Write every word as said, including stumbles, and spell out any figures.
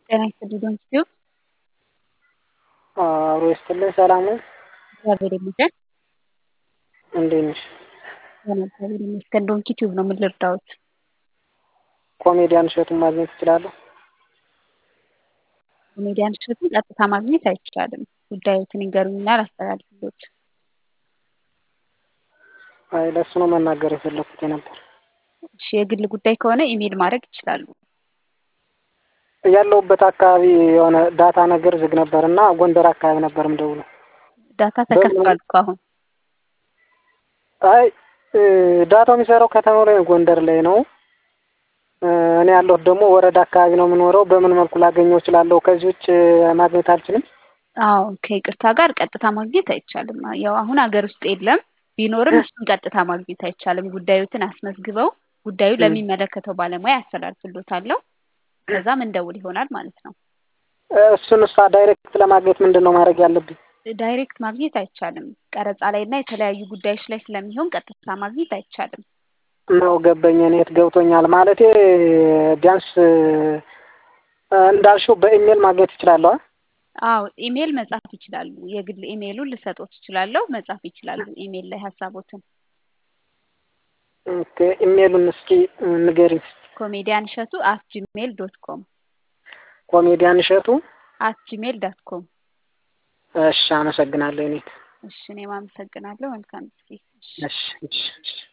ጤና ይስጥልኝ ዶክተር አሮ ይስጥልኝ ሰላም ነው። እግዚአብሔር ይመስገን። እንዴት ነሽ? እግዚአብሔር ይመስገን። ዶንኪ ቲዩብ ነው ምን ልርዳዎት? ኮሜዲያን እሸቱን ማግኘት እችላለሁ? ኮሜዲያን እሸቱን ቀጥታ ማግኘት አይቻልም። ጉዳዮትን ይንገሩኝና ላስተላልፍልዎት። አይ ለሱ ነው መናገር የፈለኩት ነበር። እሺ የግል ጉዳይ ከሆነ ኢሜል ማድረግ ይችላሉ። ያለሁበት አካባቢ የሆነ ዳታ ነገር ዝግ ነበርና ጎንደር አካባቢ ነበር የምደውለው። ዳታ ተከፍቷል እኮ አሁን። አይ ዳታው የሚሰራው ከተማው ላይ ነው፣ ጎንደር ላይ ነው። እኔ ያለሁት ደግሞ ወረዳ አካባቢ ነው የምኖረው። በምን መልኩ ላገኘው እችላለሁ? ከዚህ ውጭ ማግኘት አልችልም? አዎ ከይቅርታ ጋር ቀጥታ ማግኘት አይቻልም። ያው አሁን ሀገር ውስጥ የለም፣ ቢኖርም እሱን ቀጥታ ማግኘት አይቻልም። ጉዳዩትን አስመዝግበው ጉዳዩ ለሚመለከተው ባለሙያ ያስተላልፍልዎታል። ከዛም እንደውል ይሆናል ማለት ነው። እሱን እሷ ዳይሬክት ለማግኘት ምንድነው ማድረግ ያለብኝ? ዳይሬክት ማግኘት አይቻልም። ቀረጻ ላይና የተለያዩ ጉዳዮች ላይ ስለሚሆን ቀጥታ ማግኘት አይቻልም። ነው ገበኝ። እኔት ገብቶኛል ማለቴ ቢያንስ እንዳልሽው በኢሜል ማግኘት እችላለሁ? አዎ ኢሜል መጻፍ ይችላሉ። የግል ኢሜሉን ልሰጥዎት እችላለሁ፣ መጻፍ ይችላሉ ኢሜል ላይ ሀሳቦትን። ኦኬ ኢሜሉን እስኪ ንገሪኝ። ኮሜዲያን እሸቱ አት ጂሜል ዶት ኮም ኮሜዲያን እሸቱ አት ጂሜል ዶት ኮም። እሺ አመሰግናለሁ። እኔት እሺ እኔም አመሰግናለሁ። መልካም ጊዜ። እሺ እሺ እሺ